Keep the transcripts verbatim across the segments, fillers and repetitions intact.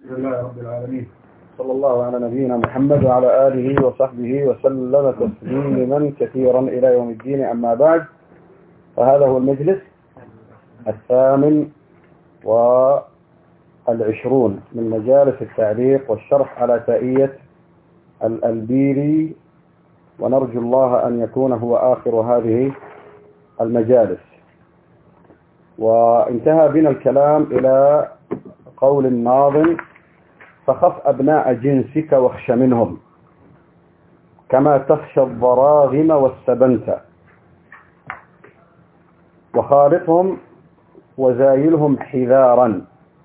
الحمد لله رب العالمين، صلى الله على نبينا محمد وعلى آله وصحبه وسلم تسليما كثيرا إلى يوم الدين. أما بعد، فهذا هو المجلس الثامن والعشرون من مجالس التعليق والشرح على تائية الألبيري، ونرجو الله أن يكون هو آخر هذه المجالس. وانتهى بنا الكلام إلى قول الناظم: فخف أبناء جنسك واخش منهم كما تخشى الضراغم والسبنت، وخالطهم وزايلهم حذارا،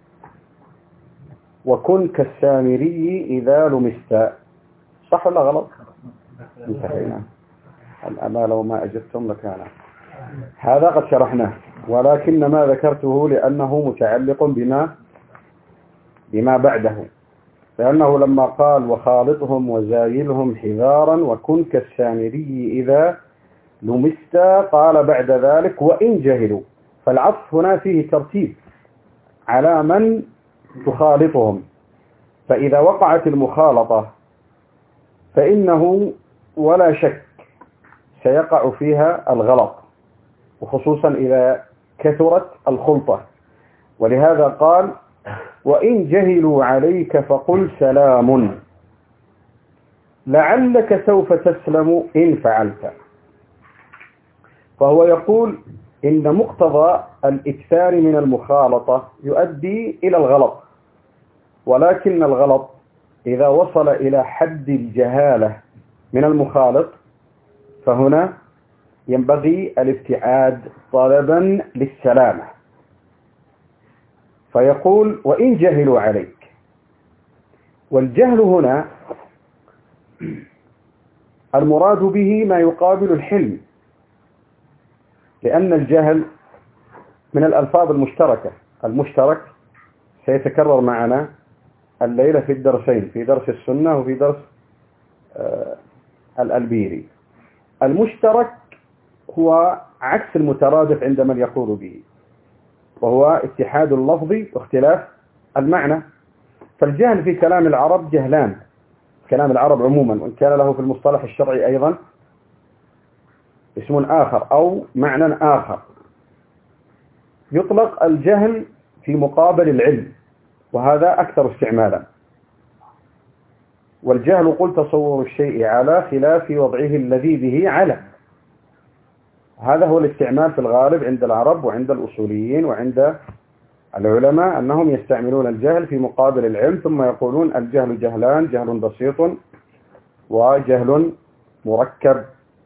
وكن كالسامري إذا لمست. صح ولا غلط؟ انتهينا. الأما لو ما أجبتم لكان هذا قد شرحناه، ولكن ما ذكرته لأنه متعلق بما بما بعده، لأنه لما قال وخالطهم وزايلهم حذارا وكن كالسامري إذا لمست، قال بعد ذلك وإن جهلوا. فالعطف هنا فيه ترتيب على من تخالطهم، فإذا وقعت المخالطة فإنه ولا شك سيقع فيها الغلط، وخصوصا إذا كثرت الخلطة. ولهذا قال وإن جهلوا عليك فقل سلام لعلك سوف تسلم إن فعلت. فهو يقول إن مقتضى الإكثار من المخالطة يؤدي إلى الغلط، ولكن الغلط إذا وصل إلى حد الجهالة من المخالط فهنا ينبغي الابتعاد طلبا للسلامة. فيقول وإن جهلوا عليك، والجهل هنا المراد به ما يقابل الحلم، لأن الجهل من الألفاظ المشتركة. المشترك سيتكرر معنا الليلة في الدرسين، في درس السنة وفي درس آه الألبيري. المشترك هو عكس المترادف عند من يقول به، وهو اتحاد اللفظ واختلاف المعنى. فالجهل في كلام العرب جهلان، كلام العرب عموما، وإن كان له في المصطلح الشرعي أيضا اسم آخر أو معنى آخر. يطلق الجهل في مقابل العلم، وهذا أكثر استعمالا. والجهل قل تصور الشيء على خلاف وضعه الذي به على. هذا هو الاستعمال في الغالب عند العرب وعند الأصوليين وعند العلماء، أنهم يستعملون الجهل في مقابل العلم، ثم يقولون الجهل جهلان: جهل بسيط وجهل مركب.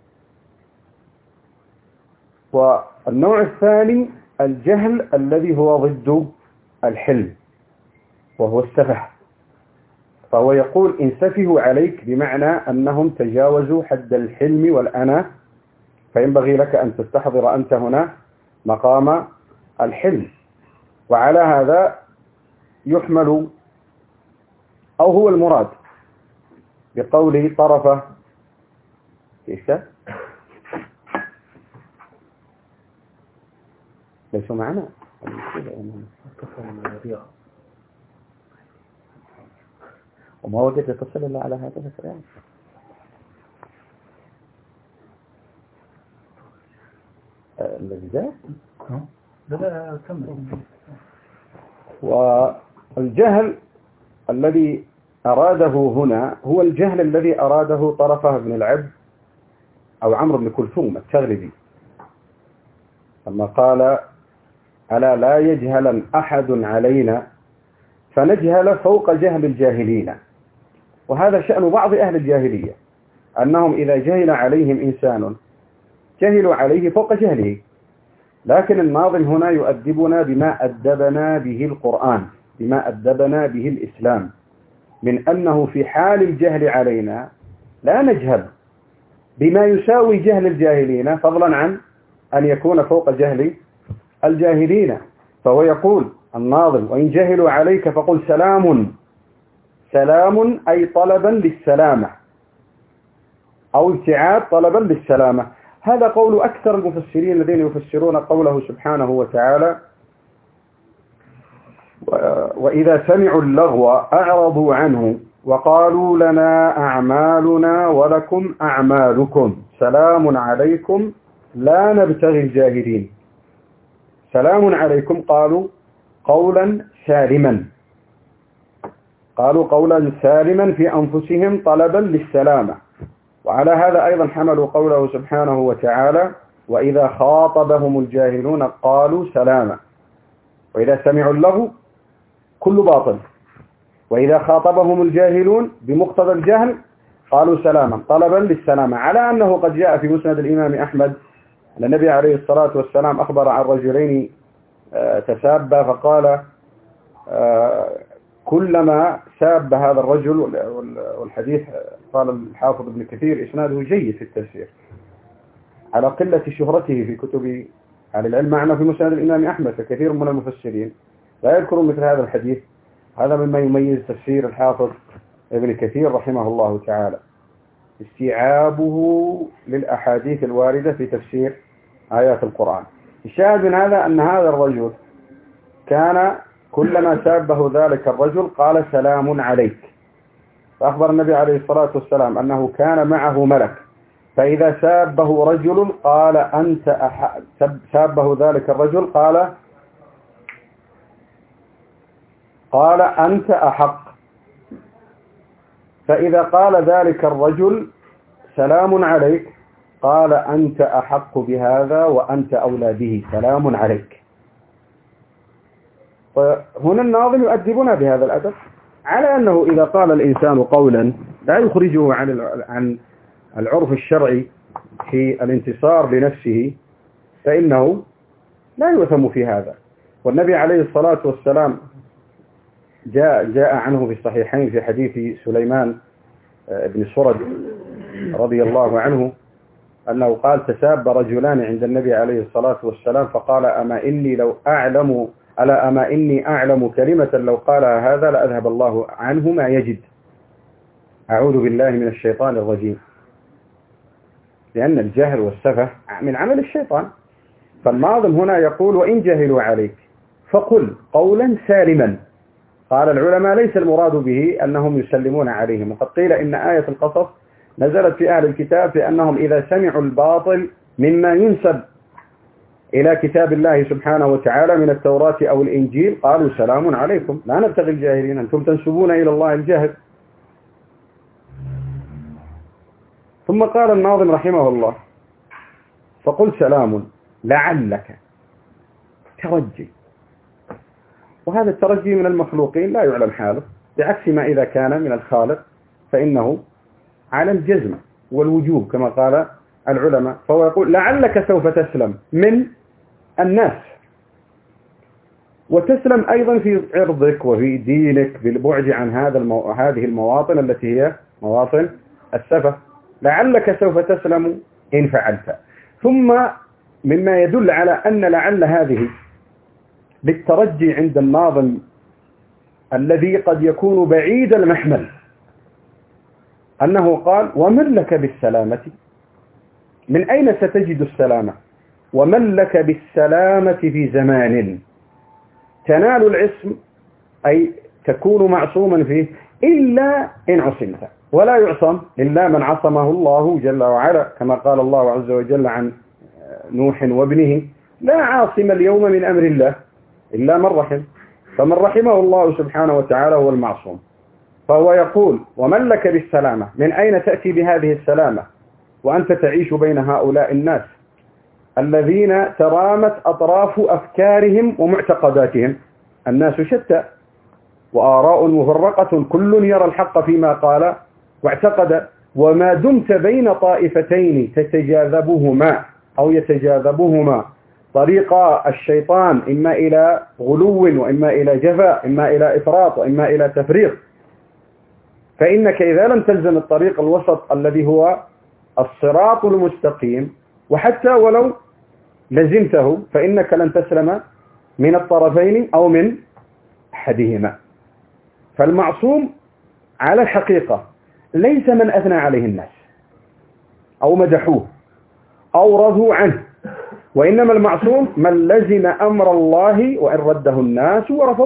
والنوع الثاني الجهل الذي هو ضد الحلم، وهو السفه. فهو يقول إن سفهوا عليك بمعنى أنهم تجاوزوا حد الحلم والأنا، فينبغي لك أن تستحضر أنت هنا مقام الحلم. وعلى هذا يحمل أو هو المراد بقوله طرفة إيش ليسوا معنا وما وجد يتصل إلا على هذا الفريق. الذي ذا لا كمل. والجهل الذي أراده هنا هو الجهل الذي أراده طرفة بن العبد أو عمرو بن كلثوم التغلبي لما قال ألا لا يجهلا أحد علينا فنجهل فوق جهل الجاهلين. وهذا شأن بعض أهل الجاهلية، أنهم إذا جهل عليهم إنسان جهلوا عليه فوق جهله. لكن الناظم هنا يؤدبنا بما أدبنا به القرآن، بما أدبنا به الإسلام، من أنه في حال الجهل علينا لا نجهل بما يساوي جهل الجاهلين، فضلا عن أن يكون فوق جهل الجاهلين. فهو يقول الناظم وإن جهلوا عليك فقل سلام. سلام أي طلبا للسلامة، أو ابتعاد طلبا للسلامة. هذا قول أكثر المفسرين الذين يفسرون قوله سبحانه وتعالى وإذا سمعوا اللغو أعرضوا عنه وقالوا لنا أعمالنا ولكم أعمالكم سلام عليكم لا نبتغي الجاهلين. سلام عليكم قالوا قولا سالما، قالوا قولا سالما في أنفسهم طلبا للسلامة. وعلى هذا أيضا حملوا قوله سبحانه وتعالى وإذا خاطبهم الجاهلون قالوا سلاما. وإذا سمعوا اللغو كل باطل، وإذا خاطبهم الجاهلون بمقتضى الجهل قالوا سلاما طلبا للسلامة، على أنه قد جاء في مسند الإمام أحمد أن النبي عليه الصلاة والسلام أخبر عن رجلين تسابا فقال كلما ساب هذا الرجل، والحديث قال الحافظ ابن كثير إسناده جيد في التفسير على قلة شهرته في كتب أهل العلم، معنا في مسند الإمام أحمد فكثير من المفسرين لا يذكرون مثل هذا الحديث. هذا مما يميز تفسير الحافظ ابن كثير رحمه الله تعالى، استيعابه للأحاديث الواردة في تفسير آيات القرآن. الشاهد من هذا أن هذا الرجل كان كلما سابه ذلك الرجل قال سلام عليك، فأخبر النبي عليه الصلاة والسلام أنه كان معه ملك، فإذا سابه رجل قال أنت أحق، سابه ذلك الرجل قال قال أنت أحق، فإذا قال ذلك الرجل سلام عليك قال أنت أحق بهذا وأنت أولى به سلام عليك. فهنا الناظم يؤدبنا بهذا الأدب على أنه إذا قال الإنسان قولا لا يخرجه عن عن العرف الشرعي في الانتصار لنفسه فإنه لا يؤثم في هذا. والنبي عليه الصلاة والسلام جاء جاء عنه في الصحيحين في حديث سليمان بن سرد رضي الله عنه أنه قال تساب رجلان عند النبي عليه الصلاة والسلام فقال أما إني لو أعلم ألا أما إني أعلم كلمة لو قالها هذا لأذهب الله عنه ما يجد، أعوذ بالله من الشيطان الرجيم، لأن الجهل والسفه من عمل الشيطان. فالناظم هنا يقول وإن جهلوا عليك فقل قولا سالما. قال العلماء ليس المراد به أنهم يسلمون عليهم، وقد قيل إن آية القصص نزلت في أهل الكتاب بأنهم إذا سمعوا الباطل مما ينسب إلى كتاب الله سبحانه وتعالى من التوراة أو الإنجيل قالوا سلام عليكم لا نبتغي الجاهلين، أنتم تنسبون إلى الله الجهل. ثم قال الناظم رحمه الله فقل سلام لعلك ترجي، وهذا الترجي من المخلوقين لا يعلم حاله، بعكس ما إذا كان من الخالق فإنه على الجزم والوجوب كما قال العلماء. فهو يقول لعلك سوف تسلم من الناس، وتسلم أيضا في عرضك وفي دينك بالبعد عن هذا المو... هذه المواطن التي هي مواطن السفه. لعلك سوف تسلم إن فعلت. ثم مما يدل على أن لعل هذه للترجي عند الناظم الذي قد يكون بعيد المحمل أنه قال ومن لك بالسلامة، من أين ستجد السلامة؟ ومن لك بالسلامة في زمان تنال العصم أي تكون معصوما فيه إلا إن عصمت، ولا يعصم إلا من عصمه الله جل وعلا، كما قال الله عز وجل عن نوح وابنه لا عاصم اليوم من أمر الله إلا من رحم، فمن رحمه الله سبحانه وتعالى هو المعصوم. فهو يقول ومن لك بالسلامة، من أين تأتي بهذه السلامة وأنت تعيش بين هؤلاء الناس الذين ترامت أطراف أفكارهم ومعتقداتهم؟ الناس شتى وآراء مفرقة، كل يرى الحق فيما قال واعتقد، وما دمت بين طائفتين تتجاذبهما أو يتجاذبهما طريق الشيطان إما إلى غلو وإما إلى جفاء، إما إلى إفراط وإما إلى تفريط، فإنك إذا لم تلزم الطريق الوسط الذي هو الصراط المستقيم وحتى ولو لزمته فإنك لن تسلم من الطرفين أو من أحدهما. فالمعصوم على الحقيقة ليس من أثنى عليه الناس أو مدحوه أو رضوا عنه، وإنما المعصوم من لزم أمر الله وإن رده الناس ورفضوه.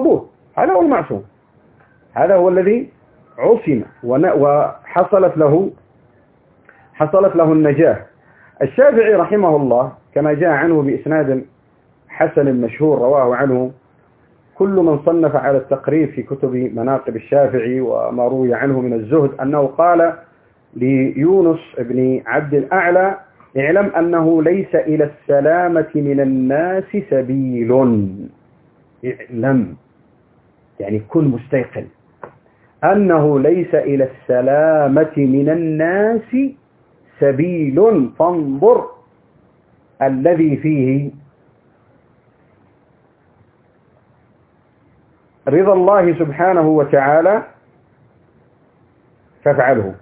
هذا هو المعصوم، هذا هو الذي عصم وحصلت له حصلت له النجاة. الشافعي رحمه الله كما جاء عنه بإسناد حسن مشهور رواه عنه كل من صنف على التقريب في كتب مناقب الشافعي وما روي عنه من الزهد، أنه قال ليونس بن عبد الأعلى: اعلم أنه ليس إلى السلامة من الناس سبيل. اعلم يعني كن مستيقن أنه ليس إلى السلامة من الناس سبيل، فانظر الذي فيه رضا الله سبحانه وتعالى فافعله.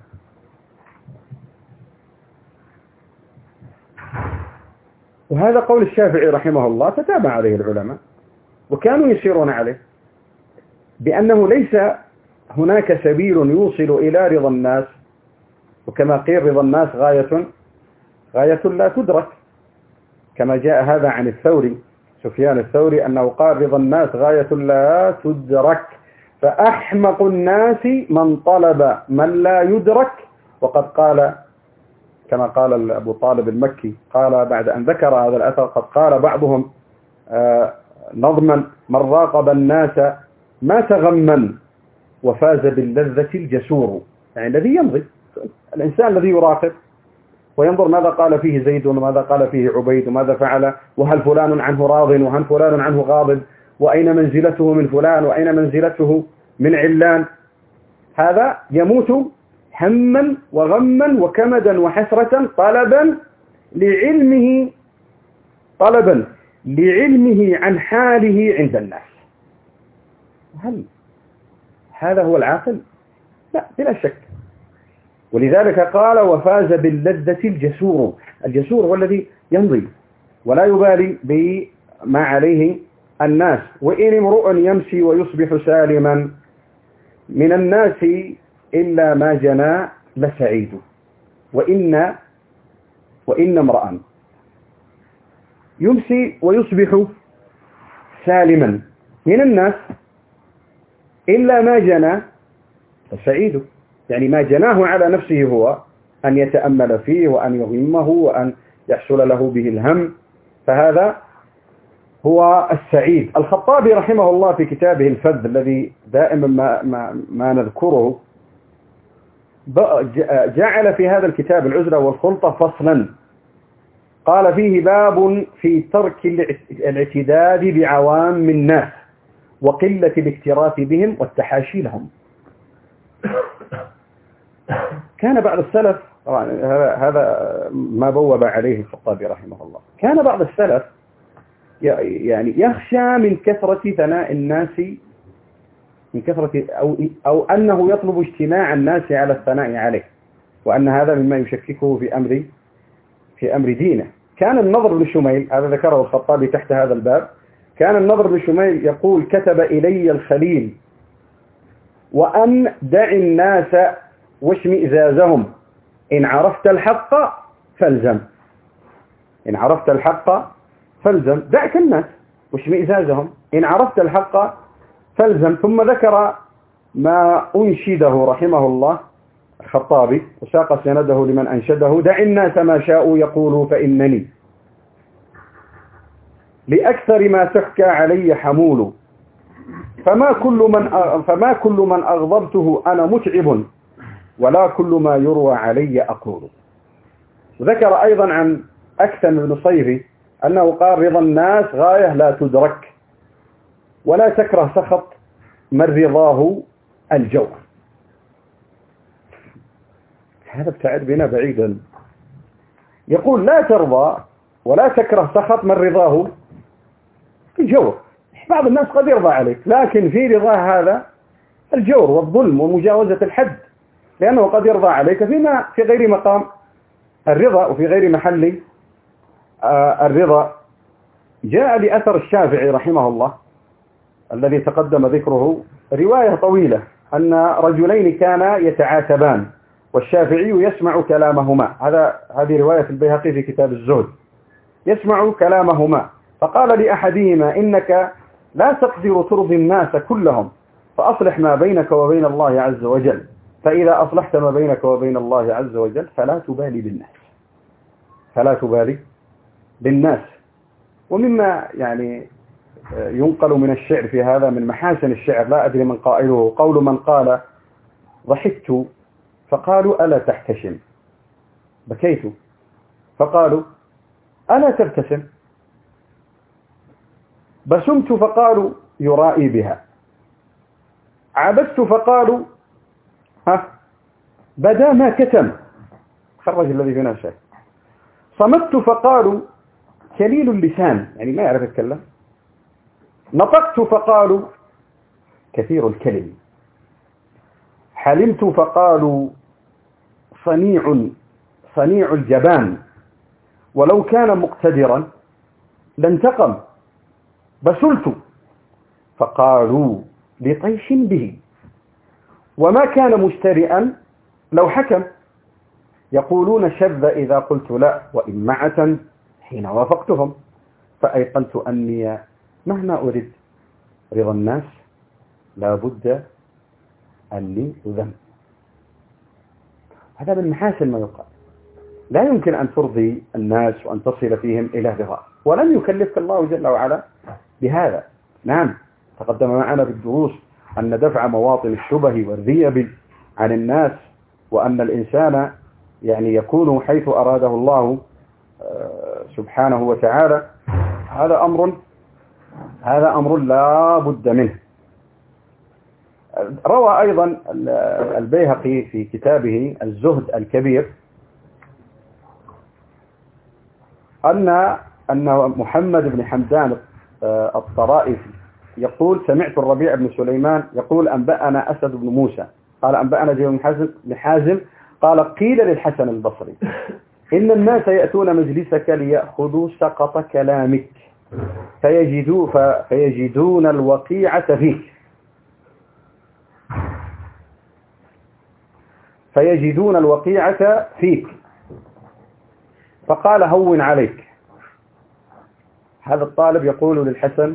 وهذا قول الشافعي رحمه الله تتابع عليه العلماء وكانوا يسيرون عليه، بأنه ليس هناك سبيل يوصل إلى رضا الناس، وكما قيل رضا الناس غاية غاية لا تدرك، كما جاء هذا عن الثوري سفيان الثوري أنه قال: رضا الناس غاية لا تدرك، فأحمق الناس من طلب من لا يدرك. وقد قال كما قال أبو طالب المكي، قال بعد أن ذكر هذا الأثر: قد قال بعضهم آه نظما: من راقب الناس ما تغمن وفاز باللذة الجسور. يعني الذي يمضي، الإنسان الذي يراقب وينظر ماذا قال فيه زيد وماذا قال فيه عبيد وماذا فعل، وهل فلان عنه راض وهل فلان عنه غاضب، وأين منزلته من فلان وأين منزلته من علان. هذا يموت هما وغما وكمدا وحسرة طلبا لعلمه طلبا لعلمه عن حاله عند الناس. هل هذا هو العاقل؟ لا بلا شك. ولذلك قال: وفاز باللذة الجسور. الجسور هو الذي يمضي ولا يبالي بما عليه الناس. وإن امرؤ يمشي ويصبح سالما من الناس إلا ما جنى لسعيد. وإن وإن امرأ يمشي ويصبح سالما من الناس إلا ما جنى لسعيد، يعني ما جناه على نفسه هو أن يتأمل فيه وأن يهمه وأن يحصل له به الهم، فهذا هو السعيد. الخطابي رحمه الله في كتابه الفذ الذي دائما ما, ما, ما نذكره جعل في هذا الكتاب العزلة والخلطة فصلا قال فيه: باب في ترك الاعتداد بعوام الناس وقلة الاكتراث بهم والتحاشي لهم. كان بعض السلف، هذا ما بوب عليه الخطابي رحمه الله، كان بعض السلف يعني يخشى من كثرة ثناء الناس، من كثرة أو, أو أنه يطلب اجتماع الناس على الثناء عليه، وأن هذا مما يشككه في أمر في أمر دينه. كان النضر بن شميل، هذا ذكره الخطابي تحت هذا الباب، كان النضر بن شميل يقول: كتب إلي الخليل وأن دع الناس واشمئزازهم، إن عرفت الحق فالزم. إن عرفت الحق فالزم، دعك الناس واشمئزازهم، إن عرفت الحق فالزم. ثم ذكر ما أنشده رحمه الله الخطابي وساق سنده لمن أنشده: دع الناس ما شاءوا يقولوا فإنني لأكثر ما تحكى علي حمول، فما كل من فما كل من أغضبته أنا متعب، ولا كل ما يروى علي أقول. وذكر أيضا عن أكثم بن صيفي أنه قال: رضا الناس غاية لا تدرك، ولا تكره سخط من رضاه الجور. هذا ابتعد بنا بعيدا. يقول: لا ترضى ولا تكره سخط من رضاه الجور. بعض الناس قد يرضى عليك، لكن في رضاه هذا الجور والظلم ومجاوزة الحد، لأنه قد يرضى عليك فيما في غير مقام الرضا وفي غير محل آه الرضا. جاء لأثر الشافعي رحمه الله الذي تقدم ذكره رواية طويلة أن رجلين كانا يتعاتبان والشافعي يسمع كلامهما. هذا هذه رواية البيهقي في كتاب الزهد. يسمع كلامهما، فقال لأحدهما: إنك لا تقدر ترضي الناس كلهم، فأصلح ما بينك وبين الله عز وجل، فإذا أصلحت ما بينك وبين الله عز وجل فلا تبالي بالناس فلا تبالي بالناس. ومما يعني ينقل من الشعر في هذا، من محاسن الشعر، لا أدري من قائله، قول من قال: ضحكت فقالوا ألا تحتشم، بكيت فقالوا ألا تبتسم، بسمت فقالوا يرائي بها، عبدت فقالوا ها بدا ما كتم، خرج الذي في نفسه، صمت فقالوا كليل اللسان، يعني ما يعرف يتكلم، نطقت فقالوا كثير الكلم، حلمت فقالوا صنيع صنيع الجبان، ولو كان مقتدرا لانتقم، بسلت فقالوا لطيش به، وما كان مشترئا لو حكم، يقولون شذ إذا قلت لا، وإمعة حين وافقتهم، فأيقنت أني مهما أريد رضا الناس لا بد أني أذم. هذا من محاسن ما يقال. لا يمكن أن ترضي الناس وأن تصل فيهم إلى رضا، ولم يكلفك الله جل وعلا بهذا. نعم، تقدم معنا بالدروس أن دفع مواطن الشبه والريب عن الناس، وأن الإنسان يعني يكون حيث أراده الله سبحانه وتعالى، هذا أمر هذا أمر لا بد منه. روى أيضا البيهقي في كتابه الزهد الكبير أن أن محمد بن حمدان الطرائفي يقول: سمعت الربيع بن سليمان يقول: أنبأنا أسد بن موسى قال أنبأنا زيد بن حازم قال: قيل للحسن البصري إن الناس يأتون مجلسك ليأخذوا سقط كلامك فيجدوا فيجدون الوقيعة فيك فيجدون الوقيعة فيك فقال: هون عليك. هذا الطالب يقول للحسن: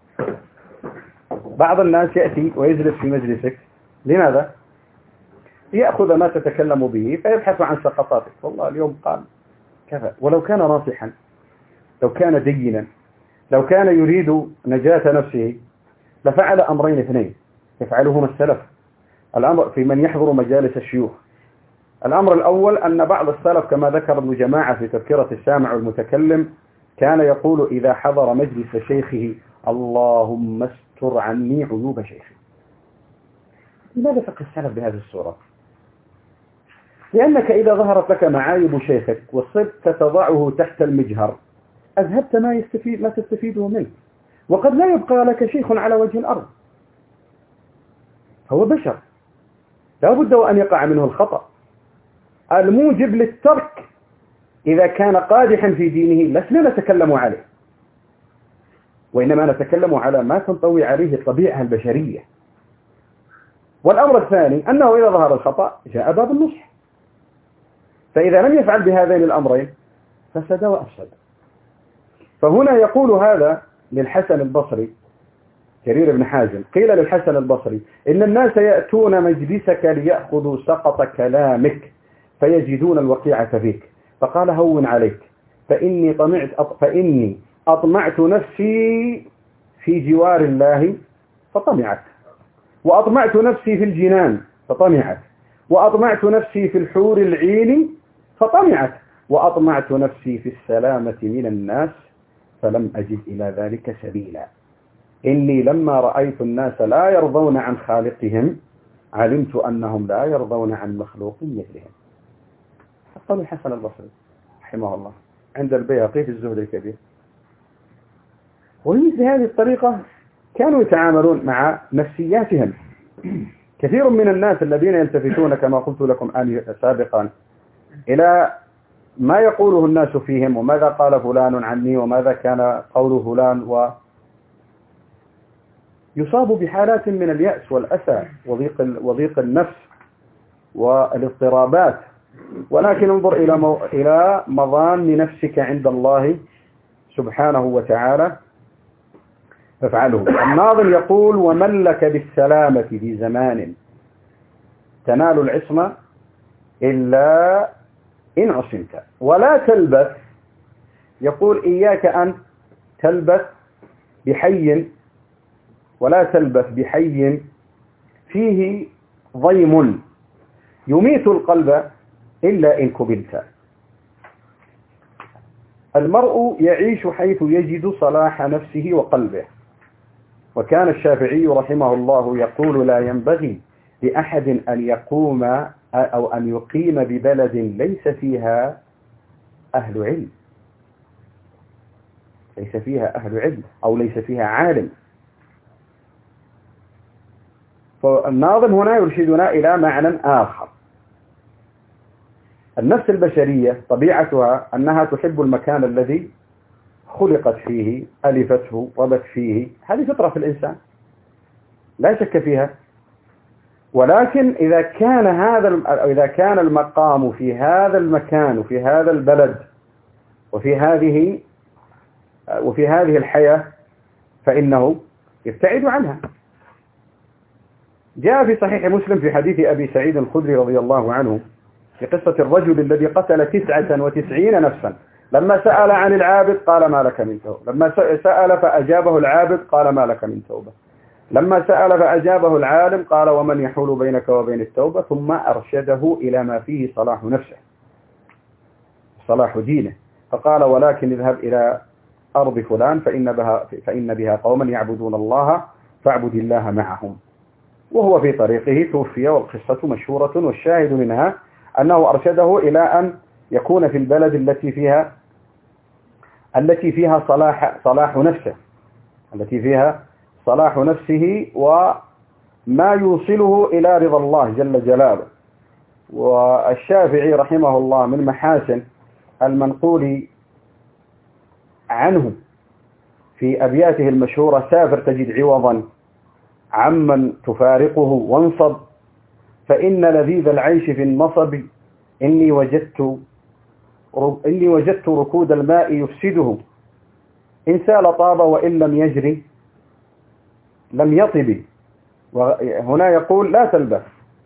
بعض الناس يأتي ويجلس في مجلسك، لماذا؟ يأخذ ما تتكلم به فيبحث عن سقطاتك. والله اليوم قال كذا، ولو كان ناصحا، لو كان دينا، لو كان يريد نجاة نفسه لفعل أمرين اثنين يفعلهما السلف، الأمر في من يحضر مجالس الشيوخ. الأمر الأول أن بعض السلف كما ذكر ابن جماعة في تذكرة السامع والمتكلم كان يقول إذا حضر مجلس شيخه: اللهم استر عني عيوب شيخي. لماذا فقه السلف بهذه الصورة؟ لأنك إذا ظهرت لك معايب شيخك وصرت تضعه تحت المجهر أذهبت ما يستفيد ما تستفيده منه، وقد لا يبقى لك شيخ على وجه الأرض، هو بشر لا بد وأن يقع منه الخطأ. الموجب للترك إذا كان قادحا في دينه لسنا نتكلم عليه، وإنما نتكلم على ما تنطوي عليه الطبيعة البشرية. والأمر الثاني أنه إذا ظهر الخطأ جاء باب النصح، فإذا لم يفعل بهذين الأمرين فسد وأفسد. فهنا يقول هذا للحسن البصري كرير بن حازم، قيل للحسن البصري إن الناس يأتون مجلسك ليأخذوا سقط كلامك فيجدون الوقيعة فيك، فقال: هون عليك، فإني طمعت فإني أطمعت نفسي في جوار الله فطمعت، وأطمعت نفسي في الجنان فطمعت، وأطمعت نفسي في الحور العين فطمعت، وأطمعت نفسي في السلامة من الناس فلم أجد إلى ذلك سبيلا. إني لما رأيت الناس لا يرضون عن خالقهم علمت أنهم لا يرضون عن مخلوق مثلهم. قال الحسن البصري رحمه الله عند البيهقي في الزهد الكبير. ومثل هذه الطريقة كانوا يتعاملون مع نفسياتهم. كثير من الناس الذين يلتفتون كما قلت لكم سابقا إلى ما يقوله الناس فيهم، وماذا قال فلان عني، وماذا كان قول فلان، و يصاب بحالات من اليأس والأسى وضيق وضيق النفس والاضطرابات. ولكن انظر إلى مو... إلى مظان نفسك عند الله سبحانه وتعالى، فافعله. الناظم يقول ومن لك بالسلامة في زمان تنال العصمة إلا إن عصمت ولا تلبث. يقول إياك أن تلبث بحي ولا تلبث بحي فيه ضيم يميت القلب إلا إن كبلت. المرء يعيش حيث يجد صلاح نفسه وقلبه. وكان الشافعي رحمه الله يقول لا ينبغي لأحد أن يقوم أو أن يقيم ببلد ليس فيها أهل علم ليس فيها أهل علم أو ليس فيها عالم. فالناظم هنا يرشدنا إلى معنى آخر. النفس البشرية طبيعتها أنها تحب المكان الذي خلقت فيه، ألفته، ربت فيه. هذه فطرة في الإنسان لا شك فيها. ولكن إذا كان هذا إذا كان المقام في هذا المكان وفي هذا البلد وفي هذه وفي هذه الحياة فإنه يبتعد عنها. جاء في صحيح مسلم في حديث أبي سعيد الخدري رضي الله عنه في قصة الرجل الذي قتل تسعة وتسعين نفسا. لما سأل عن العابد قال ما لك من توبة، لما سأل فأجابه العابد قال ما لك من توبة، لما سأل فأجابه العالم قال ومن يحول بينك وبين التوبة، ثم أرشده إلى ما فيه صلاح نفسه صلاح دينه، فقال ولكن اذهب إلى أرض فلان فإن بها, فإن بها قوما يعبدون الله فاعبد الله معهم. وهو في طريقه توفي والقصة مشهورة، والشاهد منها أنه أرشده إلى أن يكون في البلد التي فيها التي فيها صلاح صلاح نفسه التي فيها صلاح نفسه وما يوصله إلى رضا الله جل جلاله. والشافعي رحمه الله من محاسن المنقول عنه في أبياته المشهورة سافر تجد عوضا عمن تفارقه وانصب، فإن لذيذ العيش في النصب إني وجدت إني وجدت ركود الماء يفسده، إن سال طاب وإن لم يجري لم يطب. وهنا يقول لا تلبث،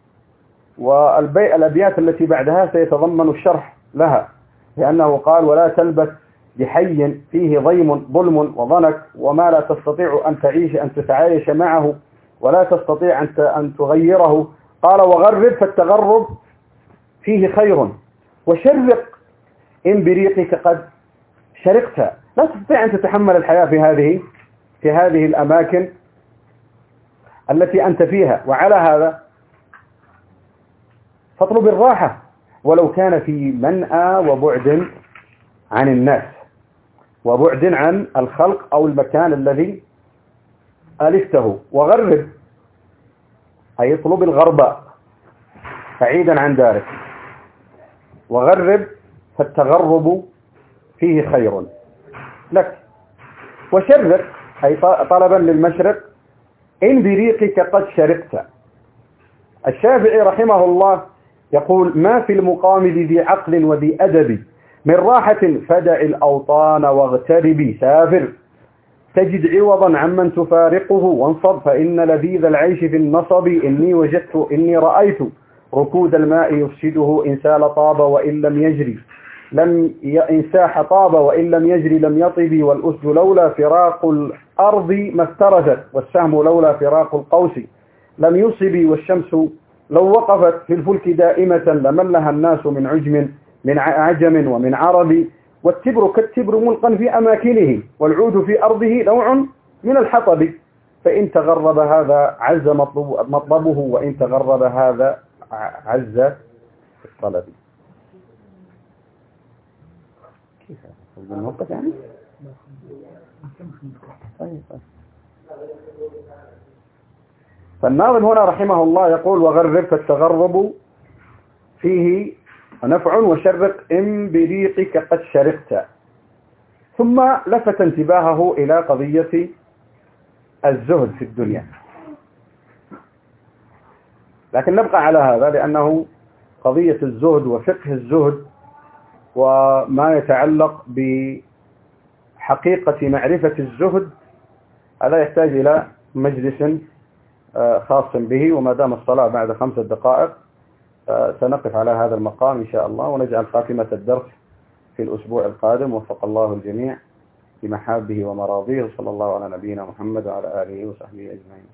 والأبيات التي بعدها سيتضمن الشرح لها، لأنه قال ولا تلبث بحي فيه ضيم ظلم وضنك وما لا تستطيع أن تعيش أن تتعايش معه ولا تستطيع أن تغيره. قال وغرب فالتغرب فيه خير، وشرق إن بريقك قد شرقت. لا تستطيع أن تتحمل الحياة في هذه في هذه الأماكن التي أنت فيها، وعلى هذا فاطلب الراحة ولو كان في منأى وبعد عن الناس وبعد عن الخلق أو المكان الذي ألفته. وغرب أي اطلب الغرباء بعيدا عن دارك، وغرب فالتغرب فيه خير لك، وشرق أي طلبا للمشرق إن بريقك قد شرقت. الشافعي رحمه الله يقول ما في المقام لذي عقل وذي أدب من راحة فدع الأوطان واغتربي، سافر تجد عوضا عمن تفارقه وانصب، فإن لذيذ العيش في النصب إني وجدت إني رأيت ركود الماء يفسده، إن سال طاب وإن لم يجري لم ي... إن ساح طاب وإن لم يجري لم يطب، والأسد لولا فراق الأرض ما افترست، والسهم لولا فراق القوس لم يصب، والشمس لو وقفت في الفلك دائمة لملها الناس من عجم من عجم ومن عرب، والتبر كالتبر ملقا في أماكنه، والعود في أرضه نوع من الحطب، فإن تغرب هذا عز مطلبه وإن تغرب هذا عز الطلب. كيف الموقف يعني؟ طيب طيب. فالناظم هنا رحمه الله يقول وغرب فالتغرب فيه نفع، وشرق إن بريقك قد شرقت. ثم لفت انتباهه إلى قضية الزهد في الدنيا، لكن نبقى على هذا لأنه قضية الزهد وفقه الزهد وما يتعلق بحقيقة معرفة الزهد هذا يحتاج إلى مجلس خاص به، وما دام الصلاة بعد خمسة دقائق سنقف على هذا المقام إن شاء الله، ونجعل خاتمة الدرس في الأسبوع القادم. وفق الله الجميع بمحابه ومراضيه، صلى الله على نبينا محمد وعلى آله وصحبه أجمعين.